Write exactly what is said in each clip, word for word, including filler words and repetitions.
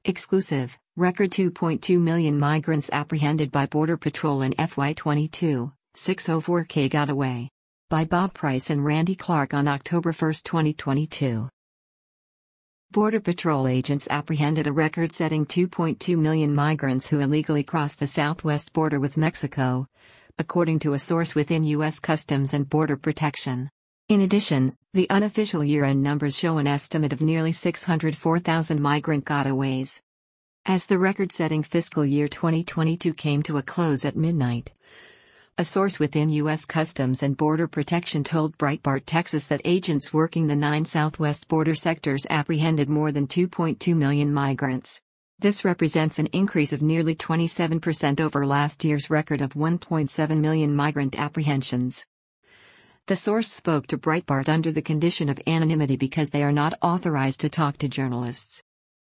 Exclusive, record two point two million migrants apprehended by Border Patrol in F Y twenty-two, six oh four K got away. By Bob Price and Randy Clark on October first, twenty twenty-two. Border Patrol agents apprehended a record-setting two point two million migrants who illegally crossed the southwest border with Mexico, according to a source within U S Customs and Border Protection. In addition, the unofficial year-end numbers show an estimate of nearly six hundred four thousand migrant gotaways. As the record-setting fiscal year twenty twenty-two came to a close at midnight, a source within U S Customs and Border Protection told Breitbart Texas that agents working the nine southwest border sectors apprehended more than two point two million migrants. This represents an increase of nearly twenty-seven percent over last year's record of one point seven million migrant apprehensions. The source spoke to Breitbart under the condition of anonymity because they are not authorized to talk to journalists.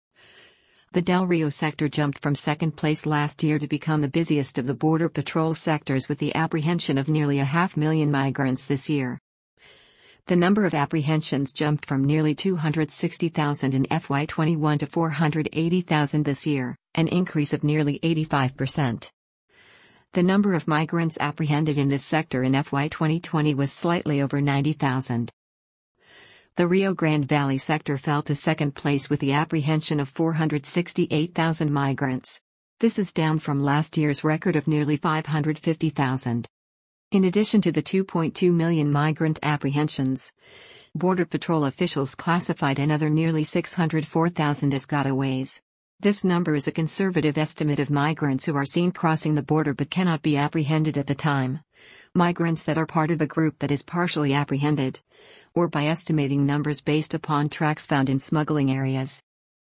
The Del Rio sector jumped from second place last year to become the busiest of the Border Patrol sectors with the apprehension of nearly a half million migrants this year. The number of apprehensions jumped from nearly two hundred sixty thousand in F Y twenty-one to four hundred eighty thousand this year, an increase of nearly eighty-five percent. The number of migrants apprehended in this sector in F Y twenty twenty was slightly over ninety thousand. The Rio Grande Valley sector fell to second place with the apprehension of four hundred sixty-eight thousand migrants. This is down from last year's record of nearly five hundred fifty thousand. In addition to the two point two million migrant apprehensions, Border Patrol officials classified another nearly six hundred four thousand as gotaways. This number is a conservative estimate of migrants who are seen crossing the border but cannot be apprehended at the time, migrants that are part of a group that is partially apprehended, or by estimating numbers based upon tracks found in smuggling areas.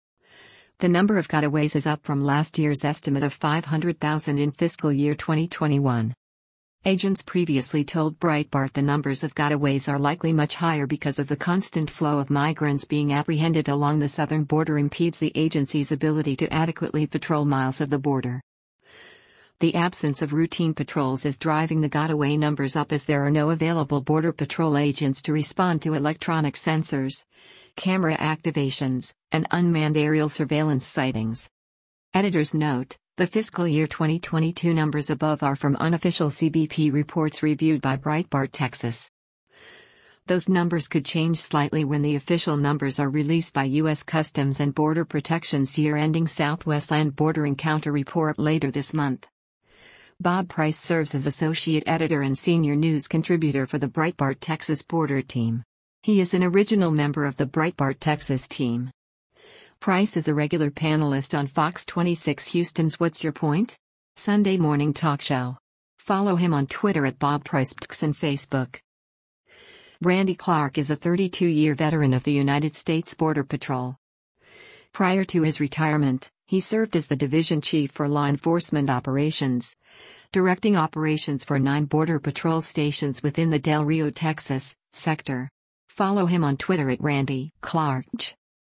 The number of gotaways is up from last year's estimate of five hundred thousand in fiscal year twenty twenty-one. Agents previously told Breitbart the numbers of gotaways are likely much higher because of the constant flow of migrants being apprehended along the southern border impedes the agency's ability to adequately patrol miles of the border. The absence of routine patrols is driving the gotaway numbers up as there are no available Border Patrol agents to respond to electronic sensors, camera activations, and unmanned aerial surveillance sightings. Editor's note: the fiscal year twenty twenty-two numbers above are from unofficial C B P reports reviewed by Breitbart Texas. Those numbers could change slightly when the official numbers are released by U S Customs and Border Protection's year-ending Southwest Land Border Encounter report later this month. Bob Price serves as associate editor and senior news contributor for the Breitbart Texas Border team. He is an original member of the Breitbart Texas team. Price is a regular panelist on Fox twenty-six Houston's What's Your Point? Sunday morning talk show. Follow him on Twitter at Bob Price and Facebook. Randy Clark is a thirty-two-year veteran of the United States Border Patrol. Prior to his retirement, he served as the division chief for law enforcement operations, directing operations for nine Border Patrol stations within the Del Rio, Texas, sector. Follow him on Twitter at Randy Clark.